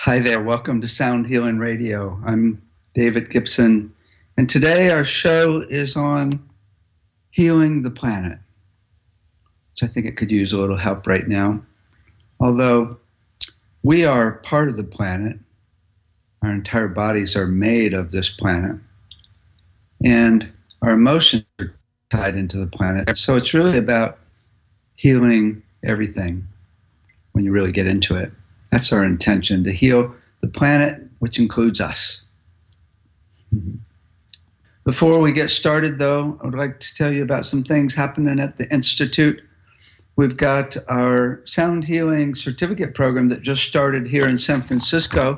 Hi there, welcome to Sound Healing Radio. I'm David Gibson, and today our show is on healing the planet, which I think it could use a little help right now. Although we are part of the planet, our entire bodies are made of this planet, and our emotions are tied into the planet. So it's really about healing everything when you really get into it. That's our intention, to heal the planet, which includes us. Before we get started, though, I would like to tell you about some things happening at the Institute. We've got our Sound Healing Certificate program that just started here in San Francisco.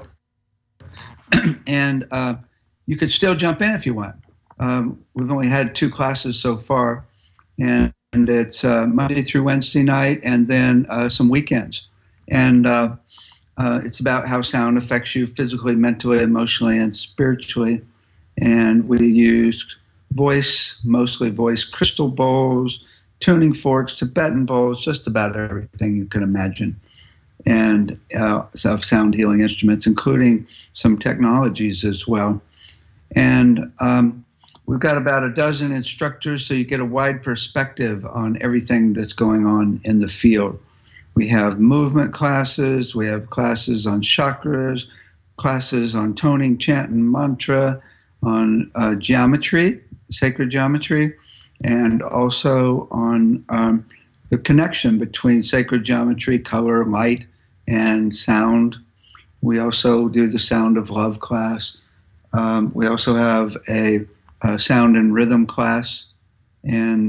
And you could still jump in if you want. We've only had 2 classes so far, and it's Monday through Wednesday night, and then some weekends. And it's about how sound affects you physically, mentally, emotionally, and spiritually. And we use voice, mostly voice, crystal bowls, tuning forks, Tibetan bowls, just about everything you can imagine. And sound healing instruments, including some technologies as well. And we've got about a dozen instructors, so you get a wide perspective on everything that's going on in the field. We have movement classes, we have classes on chakras, classes on toning, chant, and mantra, on geometry, sacred geometry, and also on the connection between sacred geometry, color, light, and sound. We also do the Sound of Love class. We also have a sound and rhythm class, and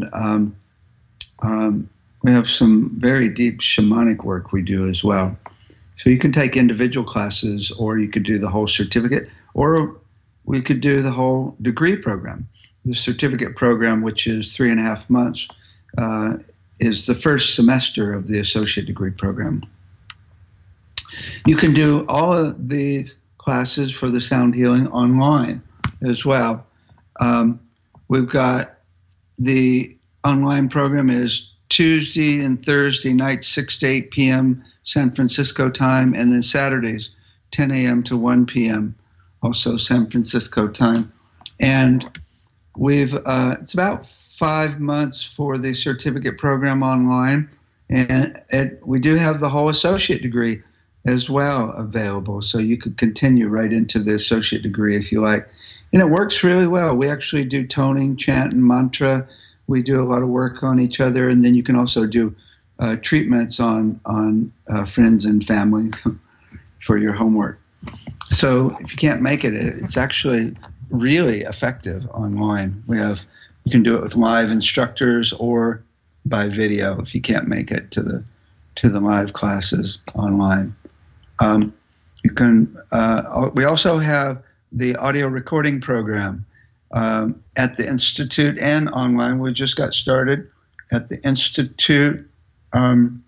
we have some very deep shamanic work we do as well. So you can take individual classes, or you could do the whole certificate, or we could do the whole degree program. The certificate program, which is 3.5 months, is the first semester of the associate degree program. You can do all of these classes for the sound healing online as well. We've got the online program is Tuesday and Thursday nights, 6 to 8 p.m. San Francisco time, and then Saturdays, 10 a.m. to 1 p.m. also San Francisco time. And we've it's about 5 months for the certificate program online, and we do have the whole associate degree as well available, so you could continue right into the associate degree if you like. And it works really well. We actually do toning, chant, and mantra. We do a lot of work on each other, and then you can also do treatments on friends and family for your homework. So if you can't make it, it's actually really effective online. You can do it with live instructors or by video if you can't make it to the live classes online. You can. We also have the audio recording program at the Institute and online. We just got started at the Institute, and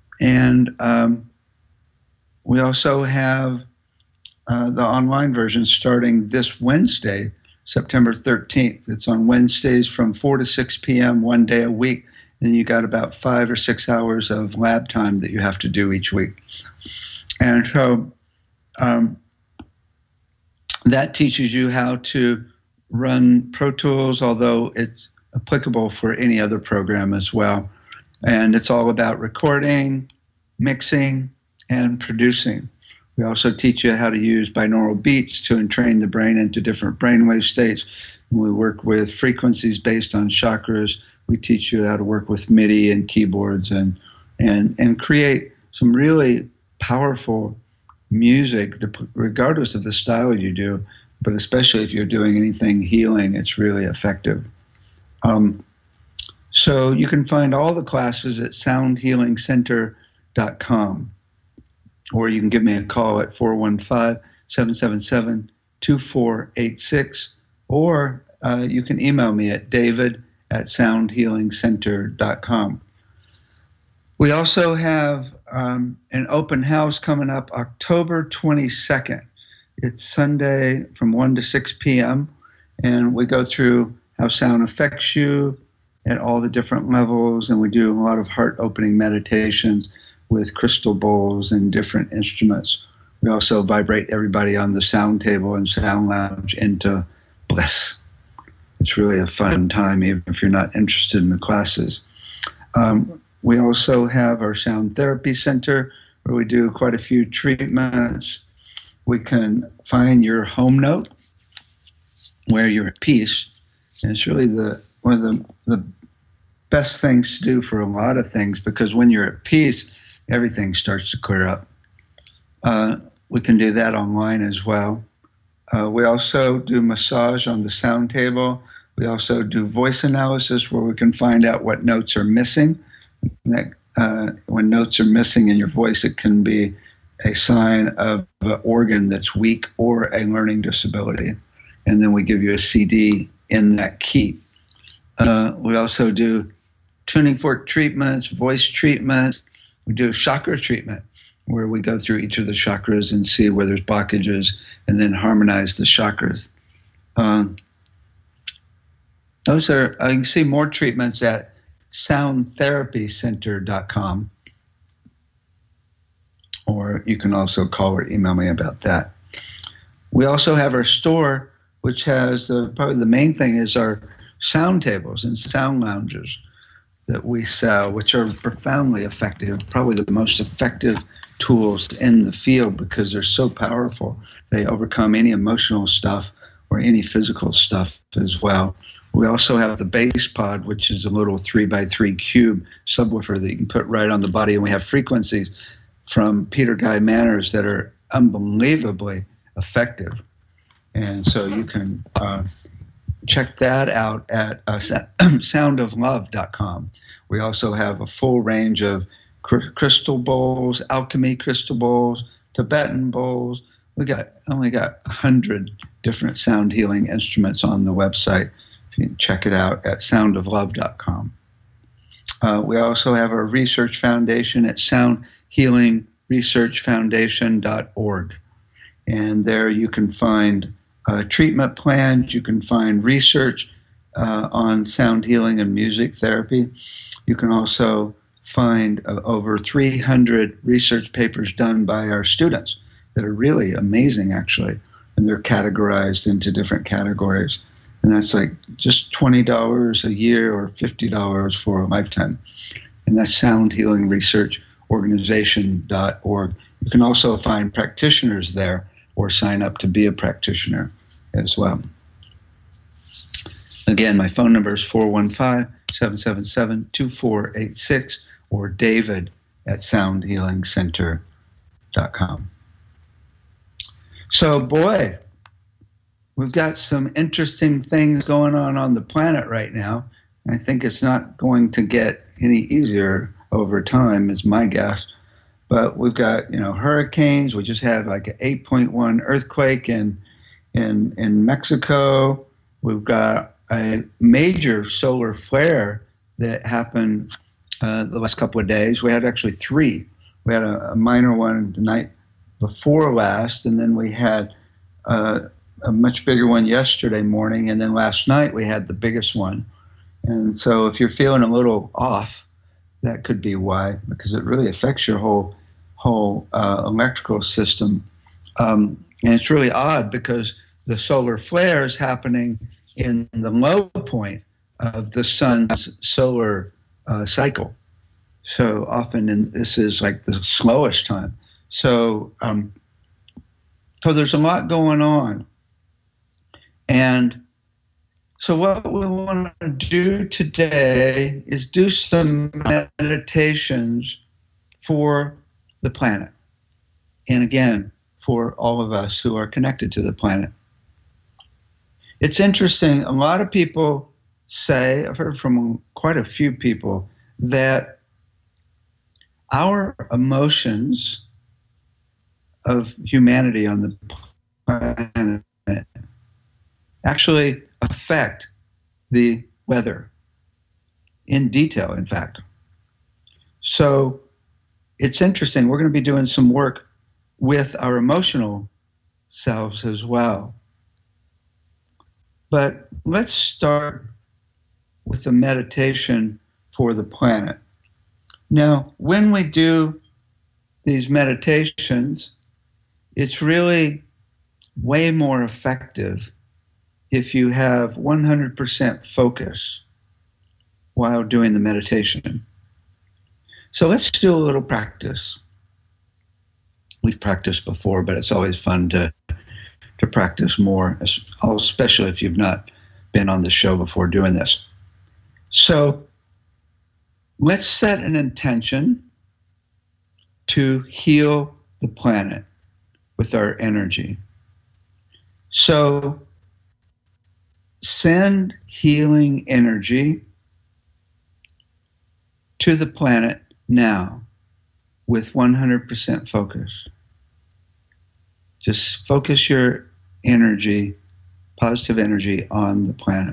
we also have the online version starting this Wednesday, September 13th. It's on Wednesdays from 4 to 6 p.m. one day a week. Then you got about 5 or 6 hours of lab time that you have to do each week. And so that teaches you how to run Pro Tools, although it's applicable for any other program as well. And it's all about recording, mixing, and producing. We also teach you how to use binaural beats to entrain the brain into different brainwave states. We work with frequencies based on chakras. We teach you how to work with MIDI and keyboards and create some really powerful music, regardless of the style you do, but especially if you're doing anything healing, it's really effective. So you can find all the classes at soundhealingcenter.com, or you can give me a call at 415-777-2486, or you can email me at david@soundhealingcenter.com. We also have an open house coming up October 22nd. It's Sunday from 1 to 6 p.m., and we go through how sound affects you at all the different levels, and we do a lot of heart-opening meditations with crystal bowls and different instruments. We also vibrate everybody on the sound table and sound lounge into bliss. It's really a fun time, even if you're not interested in the classes. We also have our sound therapy center where we do quite a few treatments. We can find your home note where you're at peace. And it's really one of the best things to do for a lot of things, because when you're at peace, everything starts to clear up. We can do that online as well. We also do massage on the sound table. We also do voice analysis where we can find out what notes are missing. When notes are missing in your voice, it can be a sign of an organ that's weak or a learning disability. And then we give you a CD in that key. We also do tuning fork treatments, voice treatment. We do chakra treatment, where we go through each of the chakras and see where there's blockages and then harmonize the chakras. You can see more treatments at soundtherapycenter.com, or you can also call or email me about that. We also have our store, which has probably the main thing is our sound tables and sound lounges that we sell, which are profoundly effective, probably the most effective tools in the field because they're so powerful. They overcome any emotional stuff or any physical stuff as well. We also have the bass pod, which is a little 3x3 cube subwoofer that you can put right on the body, and we have frequencies from Peter Guy Manners that are unbelievably effective. And so you can check that out at soundoflove.com. We also have a full range of crystal bowls, alchemy crystal bowls, Tibetan bowls. We only got 100 different sound healing instruments on the website. You can check it out at soundoflove.com. We also have our research foundation at soundhealingresearchfoundation.org. And there you can find treatment plans. You can find research on sound healing and music therapy. You can also find over 300 research papers done by our students that are really amazing, actually. And they're categorized into different categories. And that's like just $20 a year or $50 for a lifetime. And that's soundhealingresearchorganization.org. You can also find practitioners there or sign up to be a practitioner as well. Again, my phone number is 415-777-2486 or David at soundhealingcenter.com. So, boy, we've got some interesting things going on the planet right now. I think it's not going to get any easier over time, is my guess. But we've got, hurricanes. We just had like an 8.1 earthquake in Mexico. We've got a major solar flare that happened the last couple of days. We had actually 3. We had a minor one the night before last, and then we had a much bigger one yesterday morning, and then last night we had the biggest one. And so if you're feeling a little off, that could be why, because it really affects your whole electrical system. And it's really odd because the solar flare is happening in the low point of the sun's solar cycle. So often this is like the slowest time. So there's a lot going on. And so what we want to do today is do some meditations for the planet. And again, for all of us who are connected to the planet. It's interesting, a lot of people say, I've heard from quite a few people, that our emotions of humanity on the planet actually affect the weather in detail, in fact. So it's interesting. We're going to be doing some work with our emotional selves as well. But let's start with the meditation for the planet. Now, when we do these meditations, it's really way more effective if you have 100% focus while doing the meditation. So let's do a little practice. We've practiced before, but it's always fun to practice more, especially if you've not been on the show before doing this. So let's set an intention to heal the planet with our energy. So send healing energy to the planet now with 100% focus. Just focus your energy, positive energy, on the planet.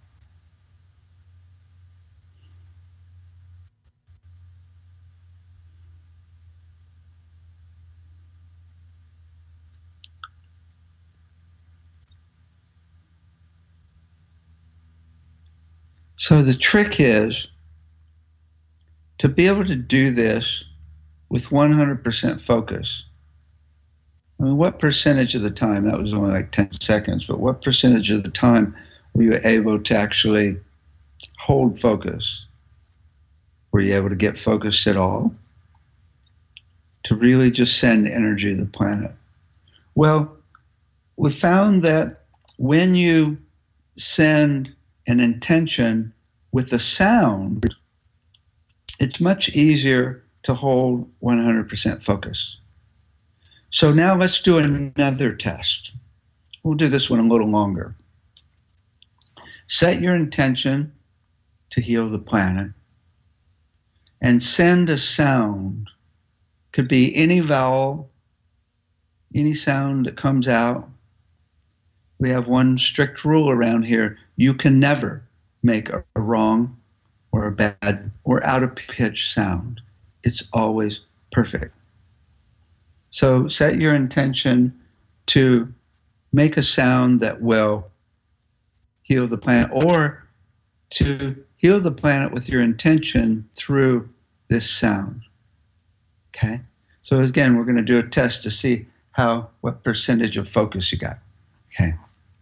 So the trick is to be able to do this with 100% focus. I mean, what percentage of the time, that was only like 10 seconds, but what percentage of the time were you able to actually hold focus? Were you able to get focused at all? To really just send energy to the planet? Well, we found that when you send an intention with a sound, it's much easier to hold 100% focus. So now let's do another test. We'll do this one a little longer. Set your intention to heal the planet and send a sound. Could be any vowel, any sound that comes out. We have one strict rule around here. You can never make a wrong or a bad or out of pitch sound. It's always perfect. So set your intention to make a sound that will heal the planet, or to heal the planet with your intention through this sound. Okay? So again, we're going to do a test to see what percentage of focus you got. Okay.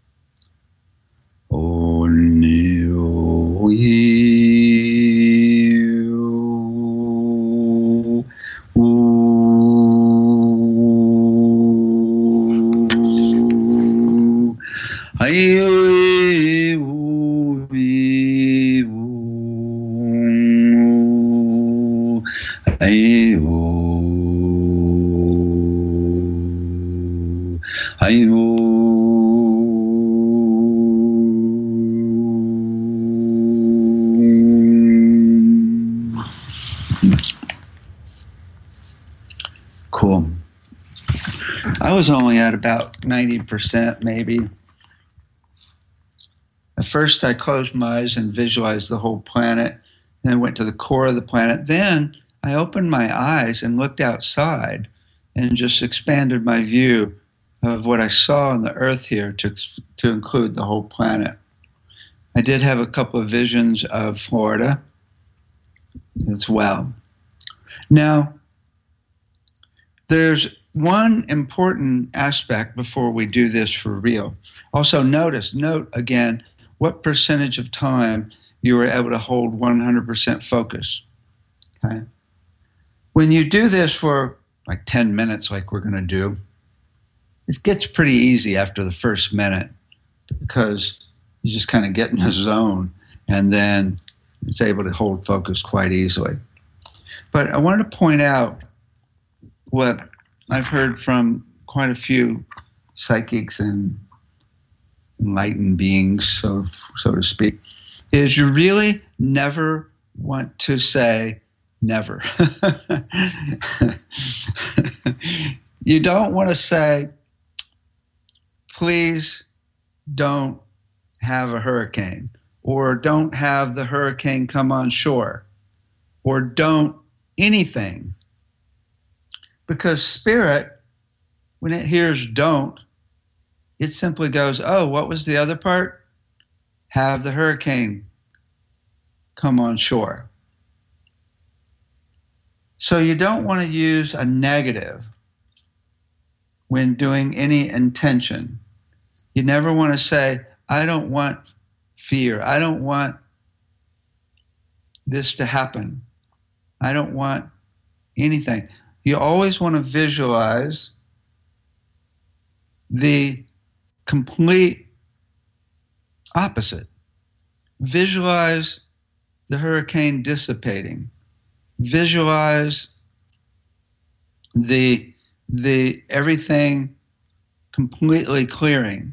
Cool. I was only at about 90% maybe. At first I closed my eyes and visualized the whole planet, and I went to the core of the planet. Then I opened my eyes and looked outside and just expanded my view of what I saw on the earth here to include the whole planet. I did have a couple of visions of Florida as well. Now, there's one important aspect before we do this for real. Also note again what percentage of time you were able to hold 100% focus. Okay? When you do this for like 10 minutes like we're going to do, it gets pretty easy after the first minute because you just kind of get in the zone, and then it's able to hold focus quite easily. But I wanted to point out what I've heard from quite a few psychics and enlightened beings, so to speak, is you really never want to say never. You don't want to say, please don't have a hurricane, or don't have the hurricane come on shore, or don't anything. Because spirit, when it hears don't, it simply goes, oh, what was the other part? Have the hurricane come on shore. So you don't want to use a negative. when doing any intention. You never want to say, I don't want fear. I don't want this to happen. I don't want anything. You always want to visualize the complete opposite. Visualize the hurricane dissipating. Visualize the everything completely clearing.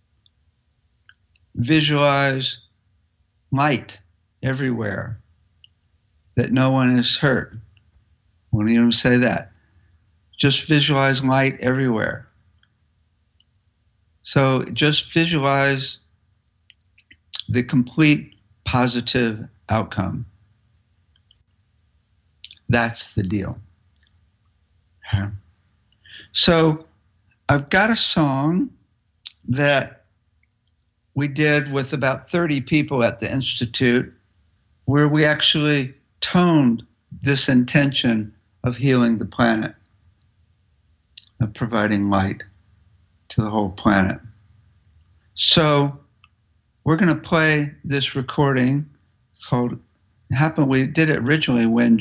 Visualize light everywhere, that no one is hurt. Won't even say that. Just visualize light everywhere. So just visualize the complete positive outcome. That's the deal. Okay. So I've got a song that we did with about 30 people at the Institute, where we actually toned this intention of healing the planet, of providing light to the whole planet. So we're going to play this recording. It's called, we did it originally when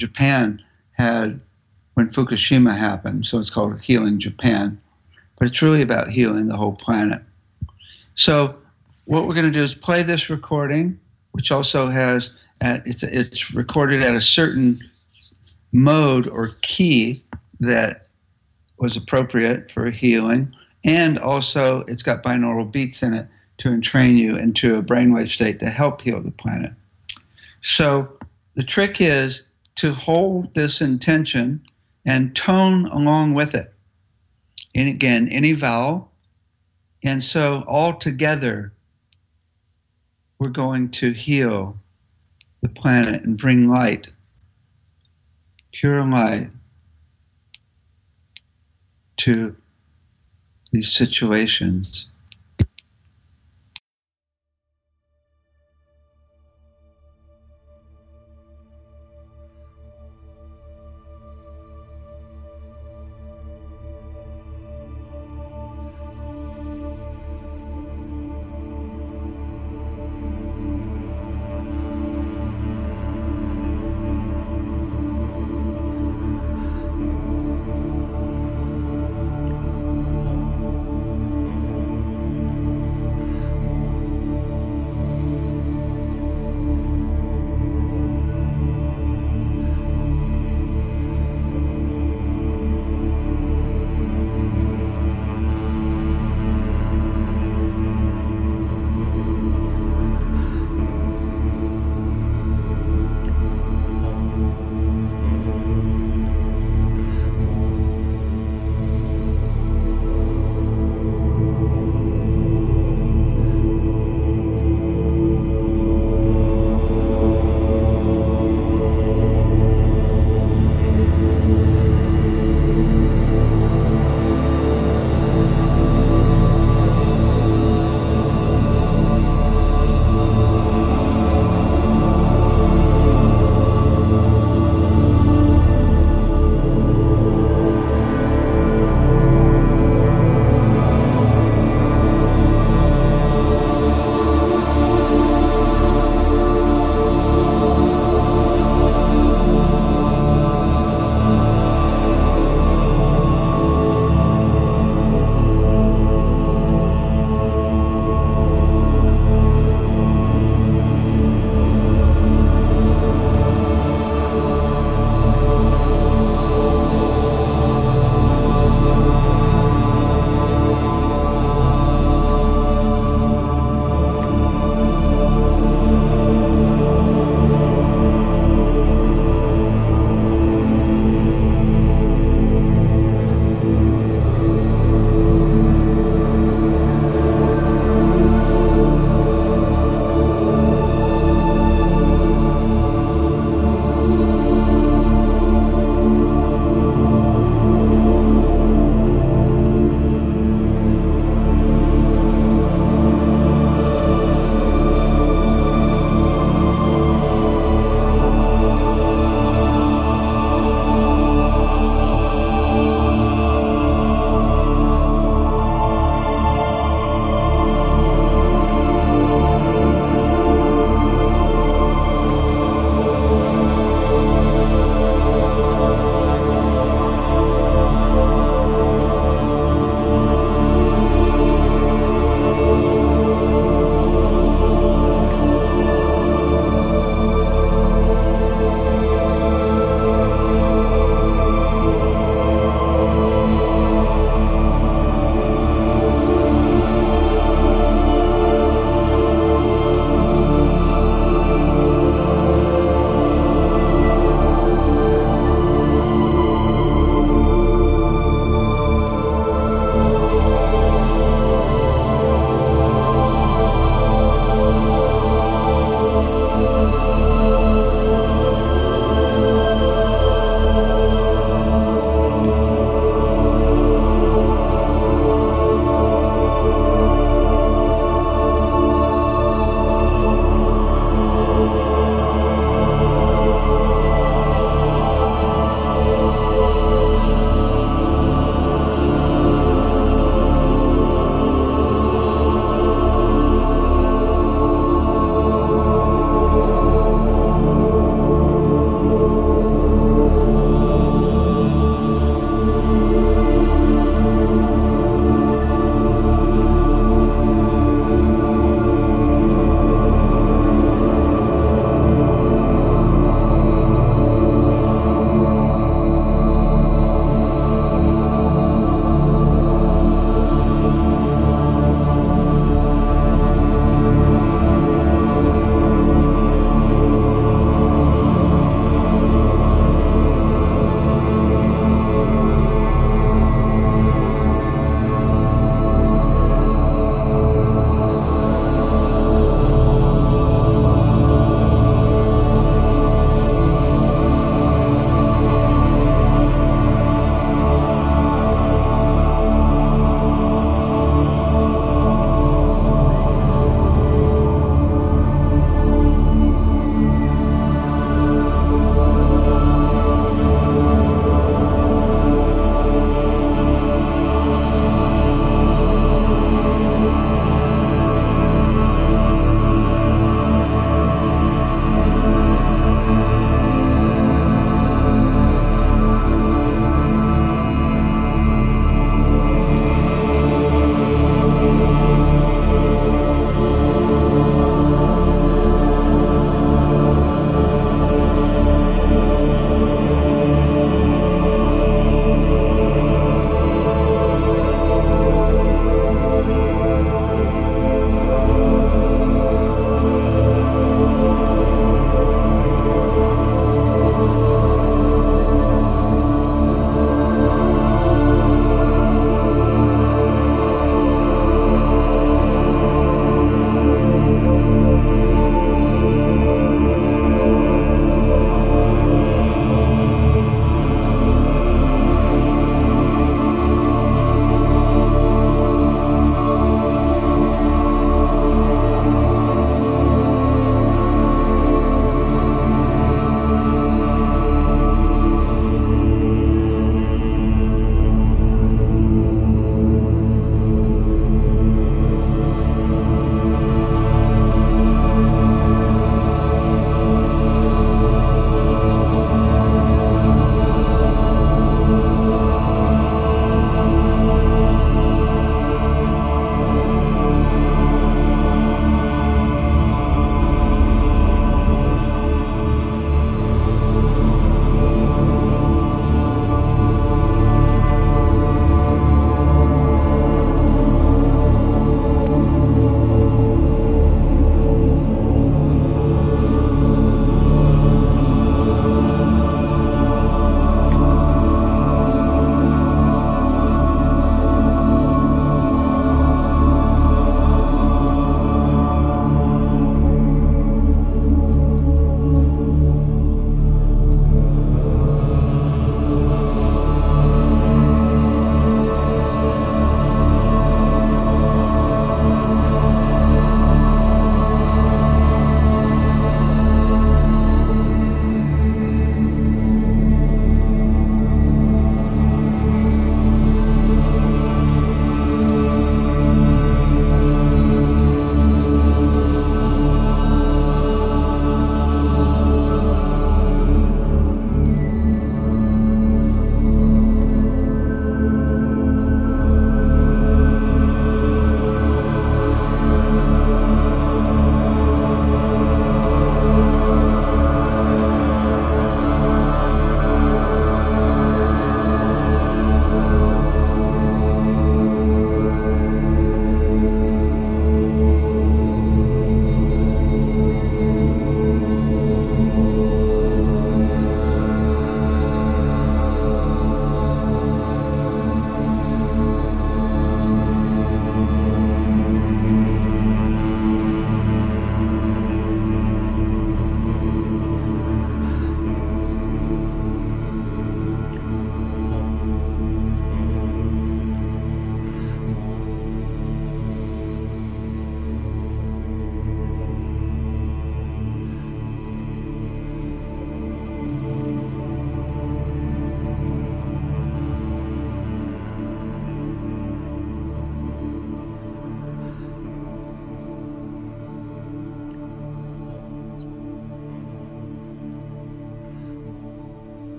Fukushima happened, so it's called Healing Japan. But it's really about healing the whole planet. So what we're going to do is play this recording, which also has, it's recorded at a certain mode or key that was appropriate for healing. And also it's got binaural beats in it to entrain you into a brainwave state to help heal the planet. So the trick is to hold this intention and tone along with it. And again, any vowel. And so all together, we're going to heal the planet and bring light, pure light, to these situations.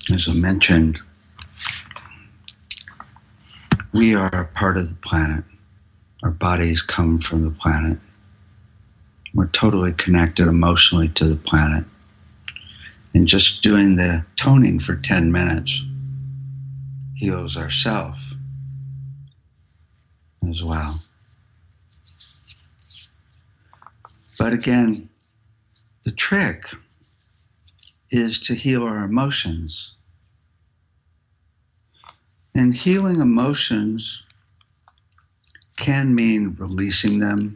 As I mentioned, we are a part of the planet. Our bodies come from the planet. We're totally connected emotionally to the planet. And just doing the toning for 10 minutes heals ourselves as well. But again, the trick is to heal our emotions. And healing emotions can mean releasing them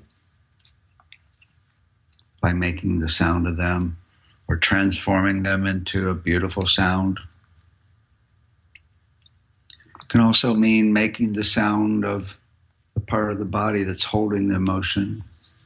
by making the sound of them or transforming them into a beautiful sound. It can also mean making the sound of the part of the body that's holding the emotion.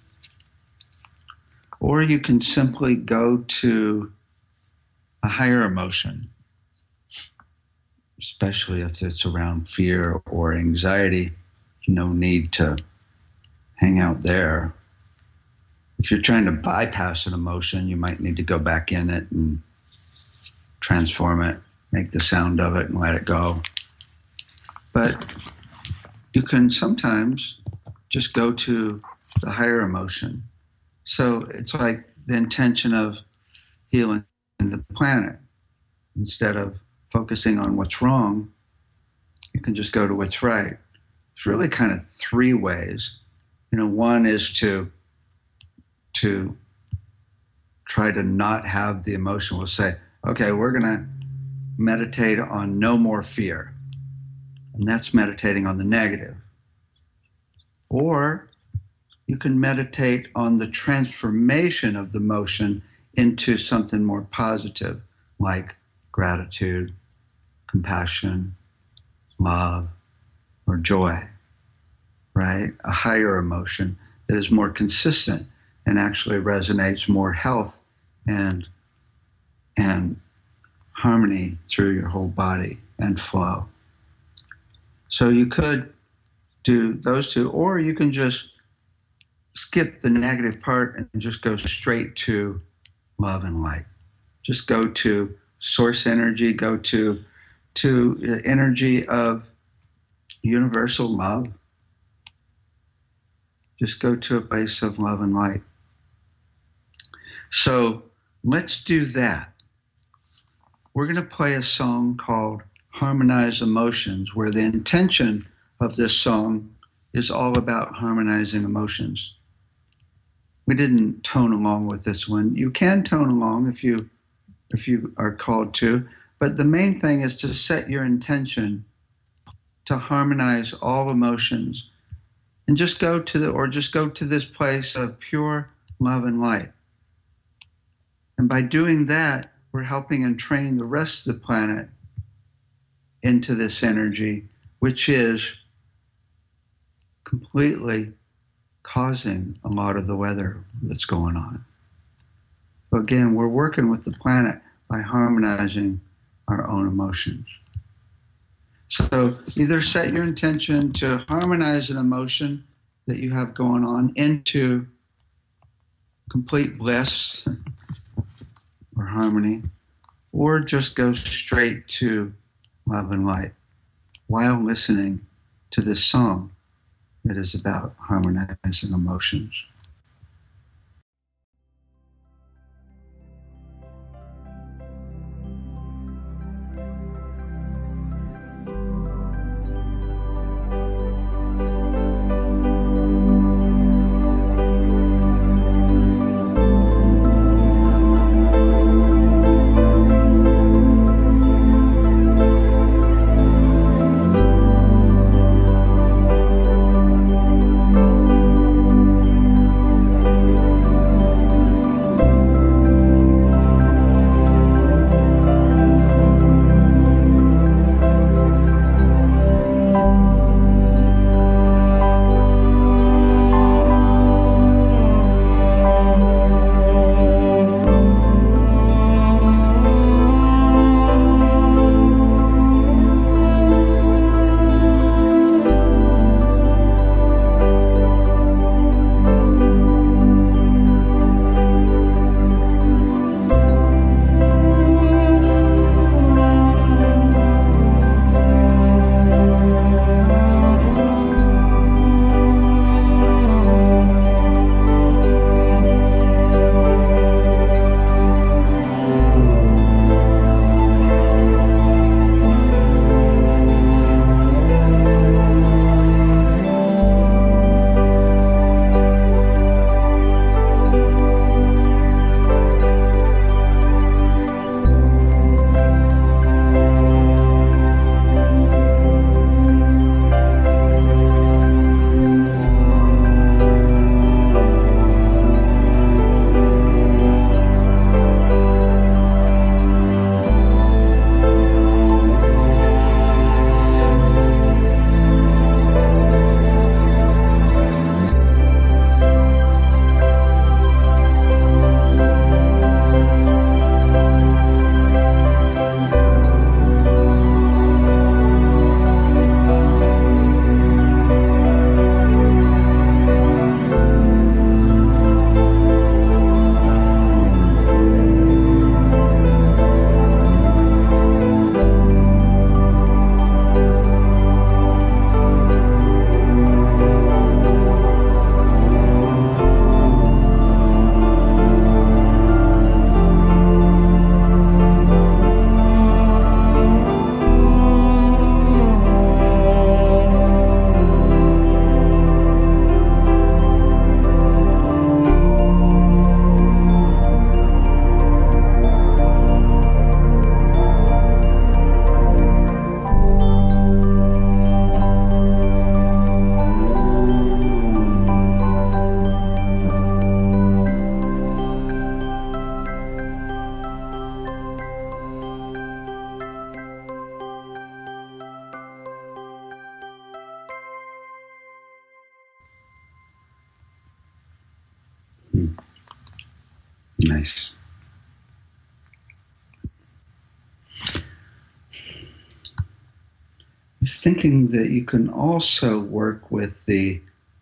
Or you can simply go to a higher emotion, especially if it's around fear or anxiety. No need to hang out there. If you're trying to bypass an emotion, you might need to go back in it and transform it, make the sound of it and let it go. But you can sometimes just go to the higher emotion. So it's like the intention of healing the planet. Instead of focusing on what's wrong, you can just go to what's right. It's really kind of three ways. One is to try to not have the emotion. We'll say, okay, we're going to meditate on no more fear. And that's meditating on the negative. Or you can meditate on the transformation of the emotion into something more positive, like gratitude, compassion, love, or joy, right? A higher emotion that is more consistent and actually resonates more health and harmony through your whole body and flow. So you could do those two, or you can just skip the negative part and just go straight to love and light. Just go to source energy, go to the energy of universal love. Just go to a place of love and light. So let's do that. We're going to play a song called Harmonize Emotions, where the intention of this song is all about harmonizing emotions. We didn't tone along with this one. You can tone along if you are called to, but the main thing is to set your intention to harmonize all emotions and just go to this place of pure love and light. And by doing that, we're helping and training the rest of the planet into this energy, which is completely causing a lot of the weather that's going on. So again, we're working with the planet by harmonizing our own emotions. So either set your intention to harmonize an emotion that you have going on into complete bliss or harmony, or just go straight to love and light while listening to this song that is about harmonizing emotions. Nice. I was thinking that you can also work with the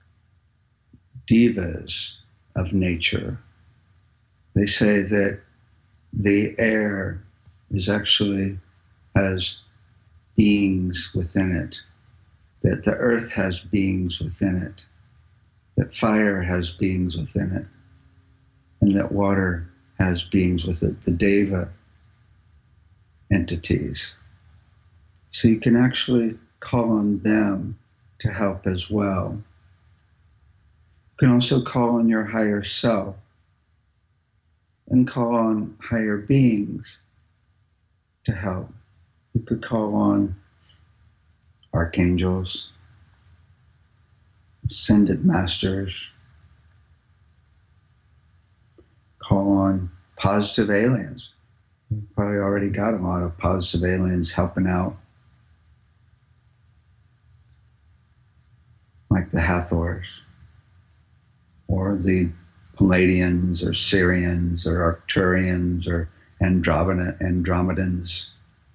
devas of nature. They say that the air is actually has beings within it, that the earth has beings within it, that fire has beings within it, and that water has beings with it, the deva entities. So you can actually call on them to help as well. You can also call on your higher self and call on higher beings to help. You could call on archangels, ascended masters, call on positive aliens. You've probably already got a lot of positive aliens helping out, like the Hathors, or the Palladians, or Syrians, or Arcturians, or Andromedans.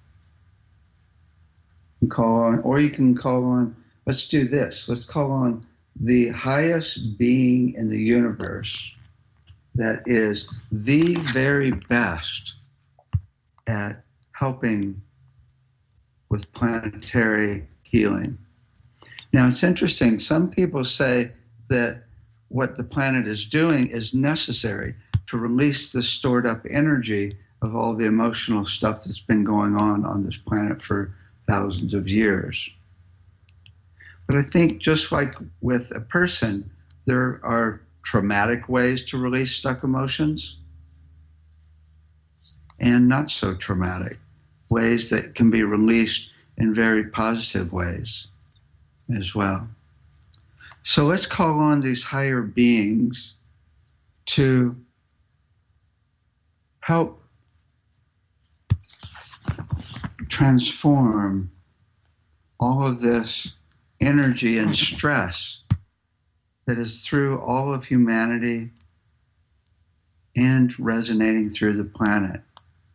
You call on, or you can call on, let's do this. Let's call on the highest being in the universe that is the very best at helping with planetary healing. Now, it's interesting. Some people say that what the planet is doing is necessary to release the stored up energy of all the emotional stuff that's been going on this planet for thousands of years. But I think just like with a person, there are traumatic ways to release stuck emotions and not so traumatic ways that can be released in very positive ways as well. So let's call on these higher beings to help transform all of this energy and stress that is through all of humanity and resonating through the planet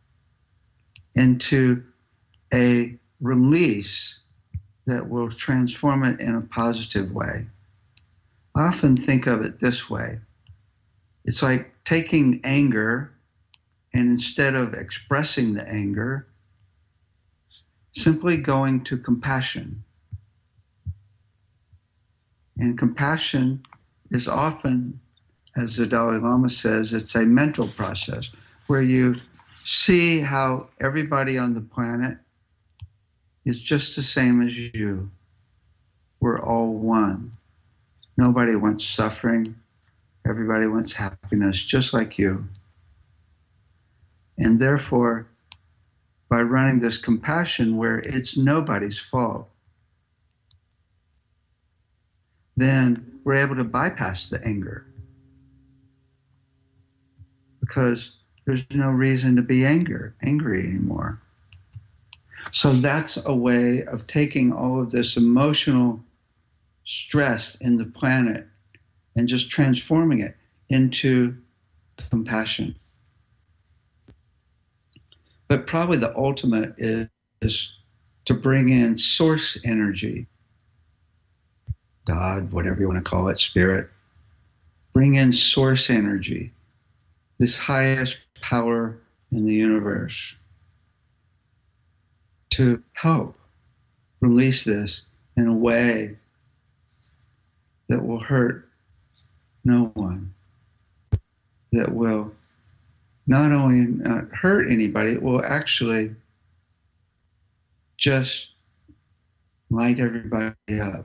into a release that will transform it in a positive way. I often think of it this way. It's like taking anger, and instead of expressing the anger, simply going to compassion. And compassion is often, as the Dalai Lama says, it's a mental process where you see how everybody on the planet is just the same as you. We're all one. Nobody wants suffering. Everybody wants happiness, just like you. And therefore, by running this compassion where it's nobody's fault, then we're able to bypass the anger. Because there's no reason to be angry anymore. So that's a way of taking all of this emotional stress in the planet and just transforming it into compassion. But probably the ultimate is to bring in source energy, God, whatever you want to call it, spirit. Bring in source energy, this highest power in the universe, to help release this in a way that will hurt no one, that will not only not hurt anybody, it will actually just light everybody up.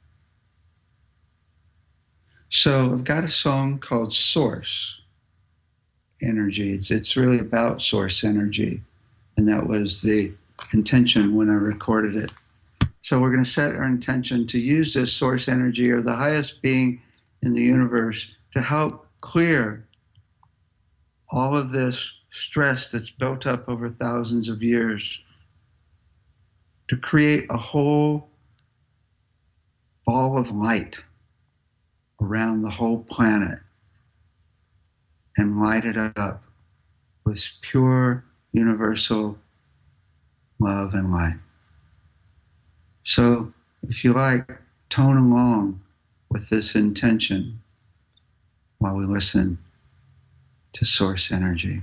So I've got a song called Source Energy. It's really about source energy, and that was the intention when I recorded it. So we're going to set our intention to use this source energy, or the highest being in the universe, to help clear all of this stress that's built up over thousands of years, to create a whole ball of light around the whole planet, and light it up with pure universal love and light. So if you like, tone along with this intention while we listen to source energy.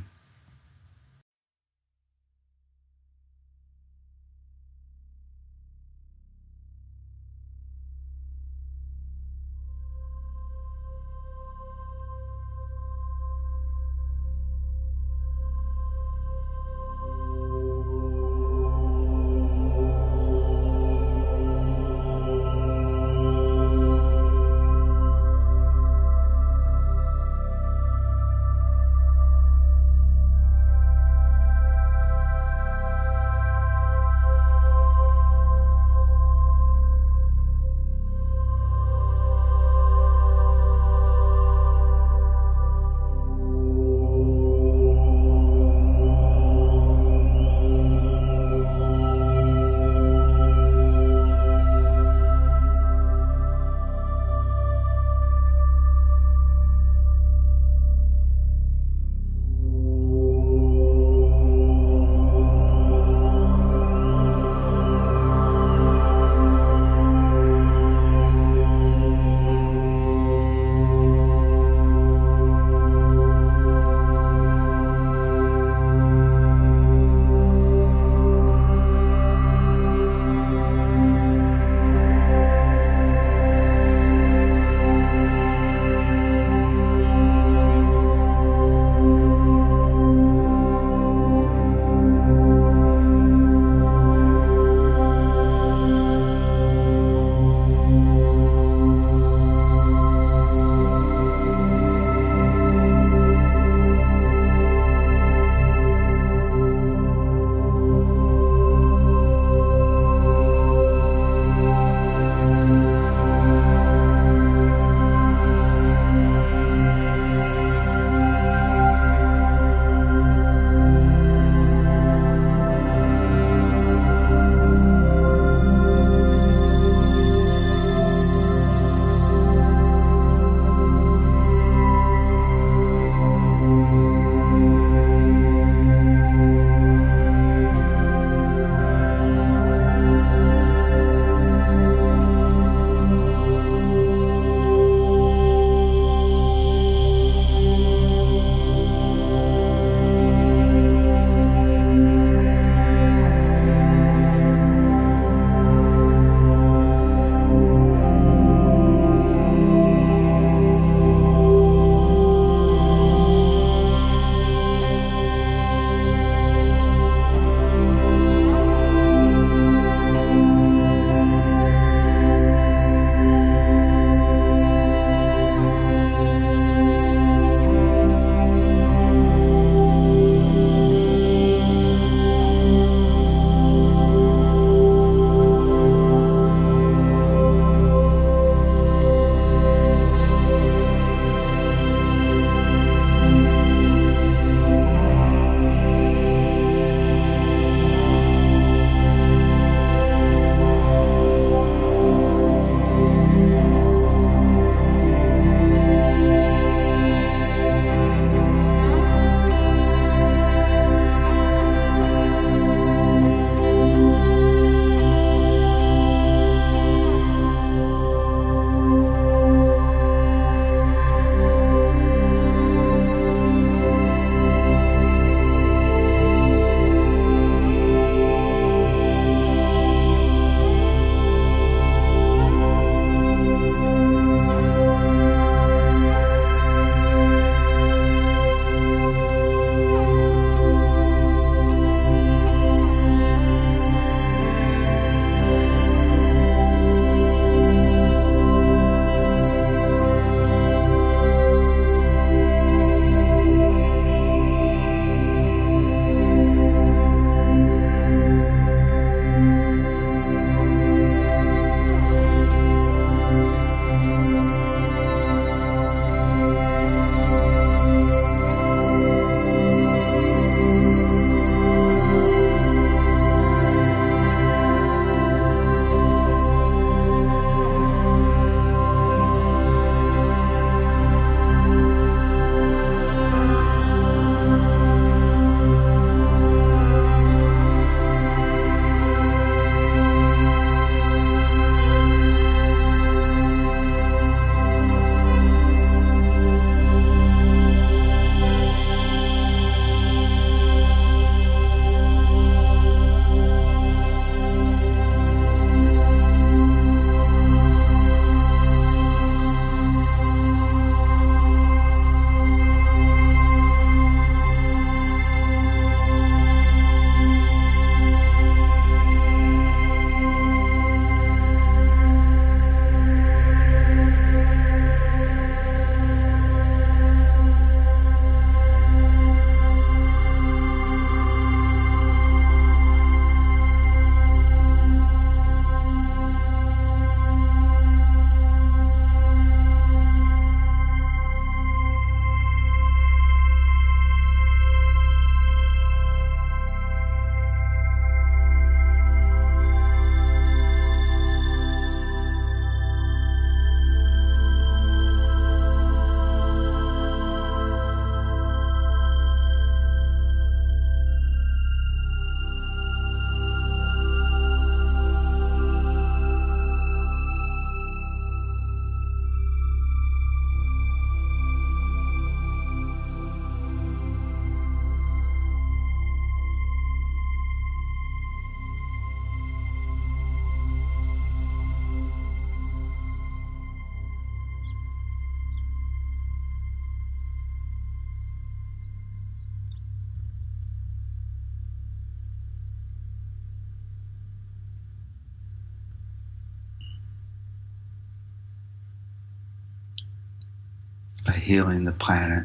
healing the planet,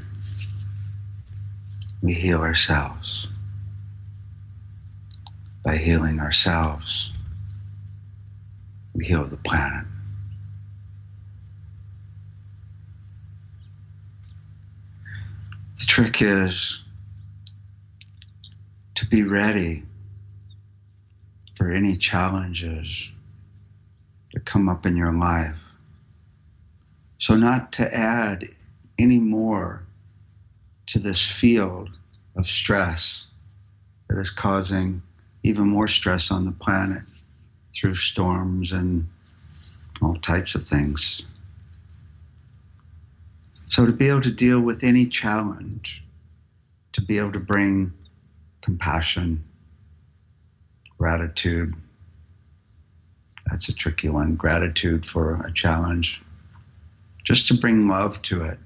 we heal ourselves. By healing ourselves, we heal the planet. The trick is to be ready for any challenges that come up in your life. So not to add any more to this field of stress that is causing even more stress on the planet through storms and all types of things. So to be able to deal with any challenge, to be able to bring compassion, gratitude, that's a tricky one, gratitude for a challenge, just to bring love to it,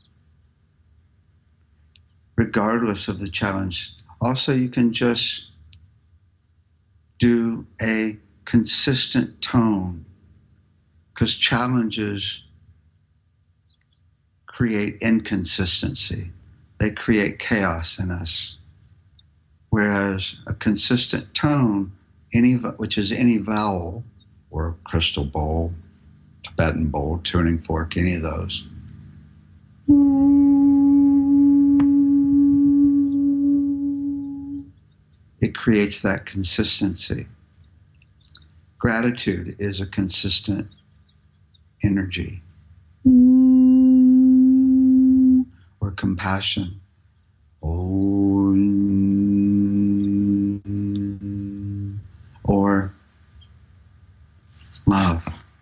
regardless of the challenge. Also, you can just do a consistent tone, because challenges create inconsistency. They create chaos in us. Whereas a consistent tone, which is any vowel, or crystal bowl, Tibetan bowl, tuning fork, any of those, it creates that consistency. Gratitude is a consistent energy. Or compassion. Or love.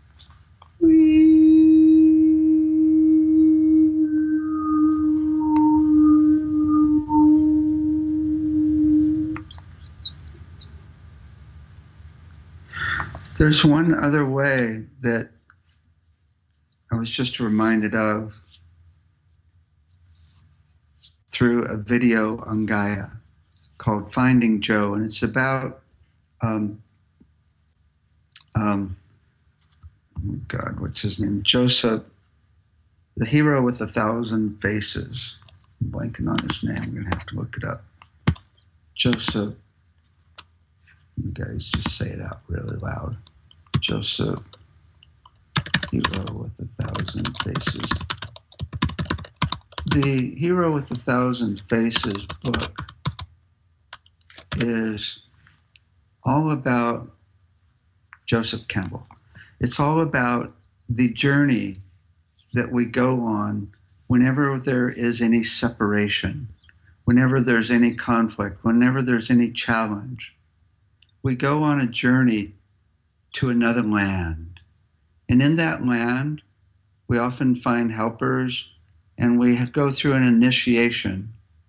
There's one other way that I was just reminded of through a video on Gaia called Finding Joe, and it's about God, what's his name? Joseph, the hero with 1,000 faces. I'm blanking on his name. I'm gonna have to look it up. Joseph. You guys just say it out really loud. Joseph, hero with 1,000 faces. The Hero with 1,000 Faces book is all about Joseph Campbell. It's all about the journey that we go on whenever there is any separation, whenever there's any conflict, whenever there's any challenge. We go on a journey to another land. And in that land, we often find helpers, and we go through an initiation.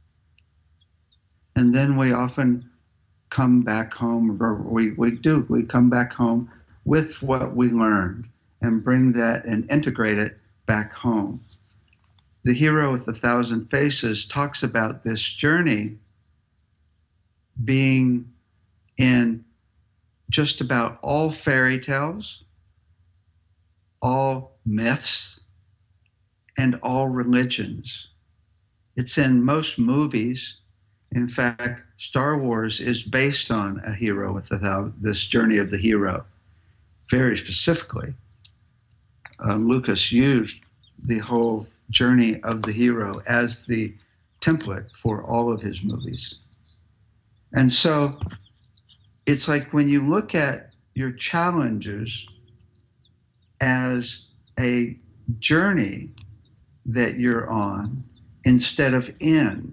And then we often come back home, or we come back home with what we learned and bring that and integrate it back home. The Hero with 1,000 Faces talks about this journey being in just about all fairy tales, all myths, and all religions. It's in most movies. In fact, Star Wars is based on a hero with this journey of the hero. Very specifically, Lucas used the whole journey of the hero as the template for all of his movies. And so it's like when you look at your challenges as a journey that you're on instead of in,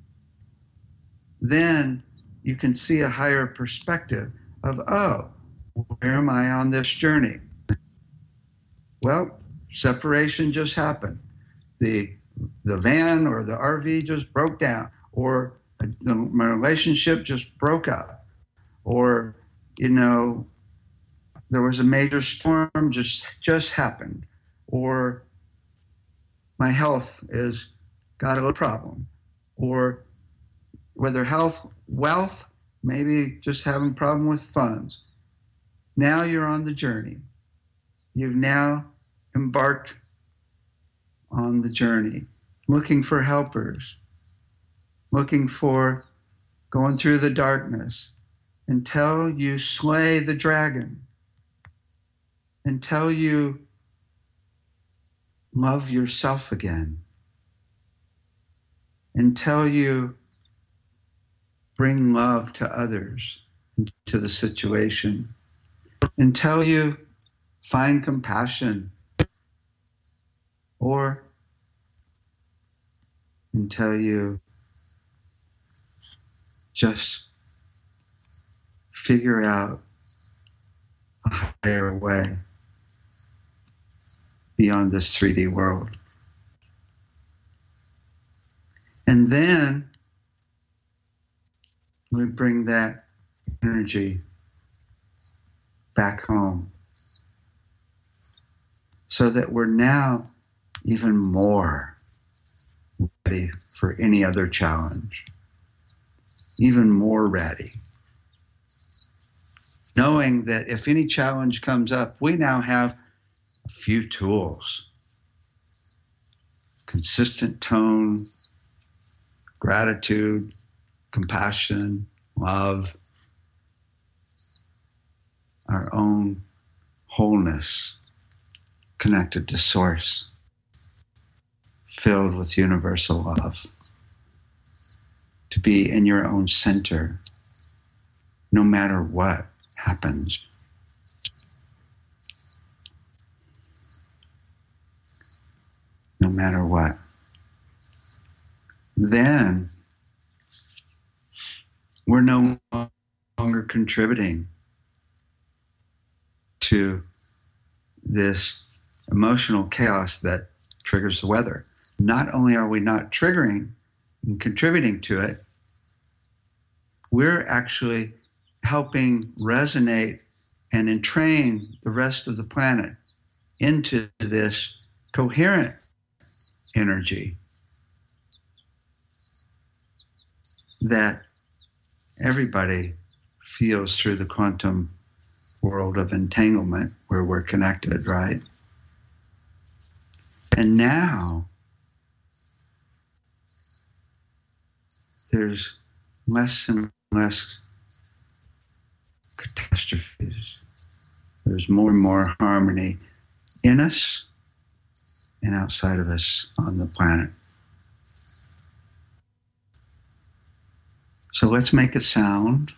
then you can see a higher perspective of, oh, where am I on this journey? Well, separation just happened. The van or the RV just broke down, or my relationship just broke up, or, there was a major storm just happened, or my health is got a little problem, or whether wealth, maybe just having a problem with funds. Now you're on the journey. You've now embarked on the journey. looking for helpers, looking for going through the darkness until you slay the dragon, until you love yourself again, until you bring love to others, into the situation, until you find compassion, or until you just figure out a higher way beyond this 3D world. And then we bring that energy back home so that we're now even more ready for any other challenge, even more ready. Knowing that if any challenge comes up, we now have a few tools: consistent tone, gratitude, compassion, love, our own wholeness, connected to Source, filled with universal love. To be in your own center, no matter what happens. No matter what. Then we're no longer contributing to this emotional chaos that triggers the weather. Not only are we not triggering and contributing to it, we're actually helping resonate and entrain the rest of the planet into this coherent energy that everybody feels through the quantum world of entanglement where we're connected, right? And now there's less and less catastrophes. There's more and more harmony in us and outside of us on the planet. So let's make a sound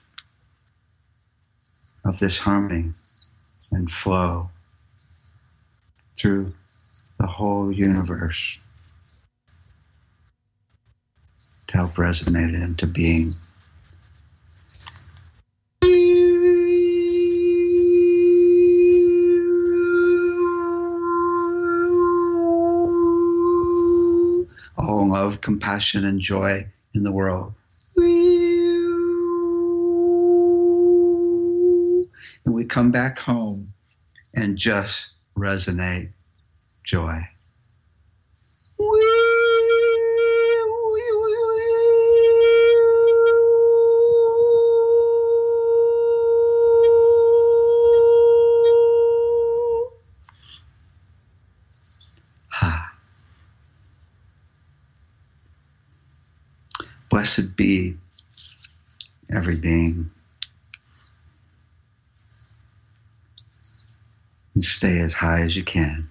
of this harmony and flow through the whole universe to help resonate it into being. All love, compassion, and joy in the world. And we come back home and just resonate joy. Blessed be every being. And stay as high as you can.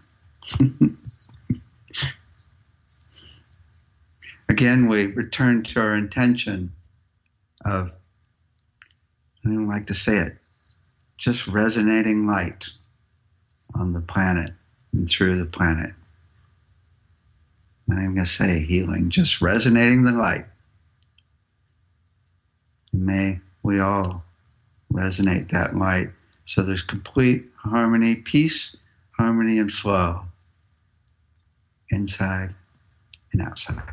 Again, we return to our intention of, I don't like to say it, just resonating light on the planet and through the planet. I'm not even going to say healing, just resonating the light. May we all resonate that light so there's complete harmony, peace, harmony, and flow inside and outside.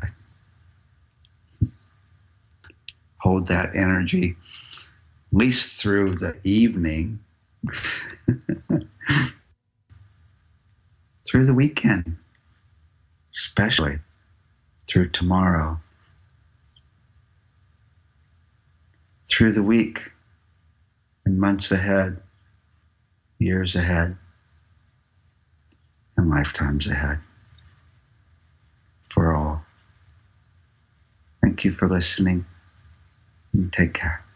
Hold that energy, at least through the evening, through the weekend, especially through tomorrow, through the week and months ahead, years ahead, and lifetimes ahead for all. Thank you for listening. And take care.